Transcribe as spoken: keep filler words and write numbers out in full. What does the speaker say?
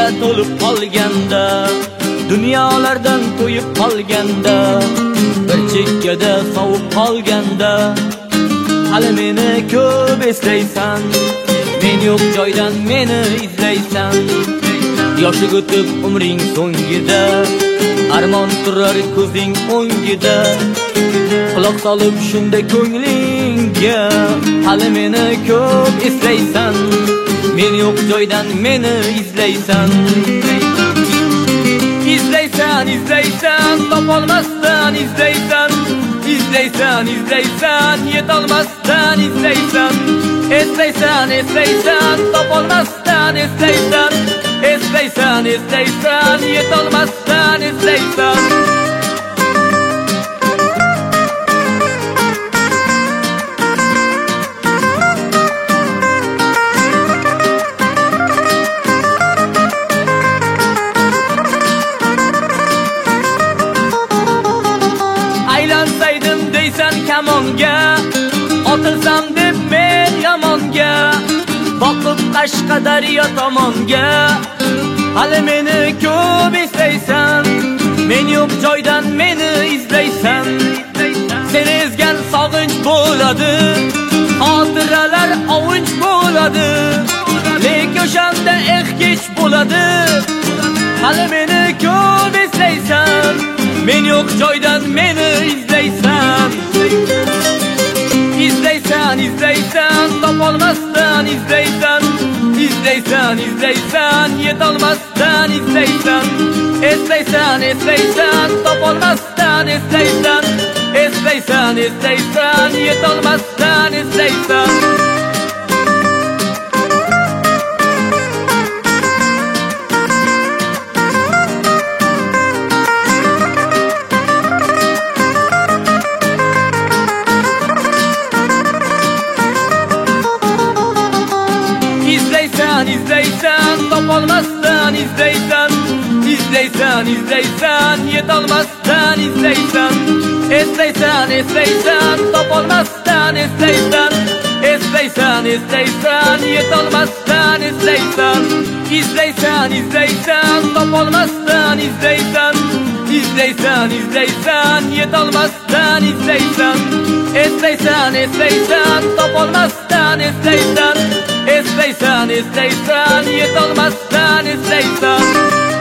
to'lib qolganda, dunyolardan to'yib qolganda, bir chekkada sovib qolganda, hali meni ko'p eslaysan, men yo'q joydan meni izlaysan. Yoshig o'tib umring so'ngida, armon turar ko'zing o'ngida, quloq solib shunda ko'nglingga, hali meni ko'p eslaysan, men yo'q joydan meni izlaysan. İzleysen, izleysen, topolmazsan, izleysen, izleysen, izleysen, yetolmazsan, izleysen, esleysen, esleysen, topolmazsan, esleysen, esleysen, esleysen, yetolmazsan, esleysen. Aylansaydım deysan kamonga, otilsam deb men yomonga, boqib Qashqadaryo tomonga, hali meni ko'p eslaysan, men yo'q joydan meni izlaysan. Seni ezgan sog'inch bo'ladi, xotiralar ovunch bo'ladi, lek o'shanda eh kech bo'ladi, hali meni ko'p eslaysan, men yo'q joydan meni izlaysan. İzleysen, izleysen, topolmazsan, izleysen, izleysen, izleysen, yetolmazsan, izleysen, esleysen, esleysen, topolmazsan, esleysen, esleysen, esleysen, yetolmazsan, esleysen. İzleysen, izleysen, topolmazsan, izleysen, izleysen, izleysen, yetolmazsan, izleysen, esleysen, esleysen, topolmazsan, esleysen, esleysen, esleysen, yetolmazsan, esleysen. İzleysen, izleysen, topolmazsan, izleysen, izleysen, izleysen, yetolmazsan, izleysen, esleysen, esleysen, topolmazsan, esleysen, esleysen, esleysen, yetolmazsan, esleysen.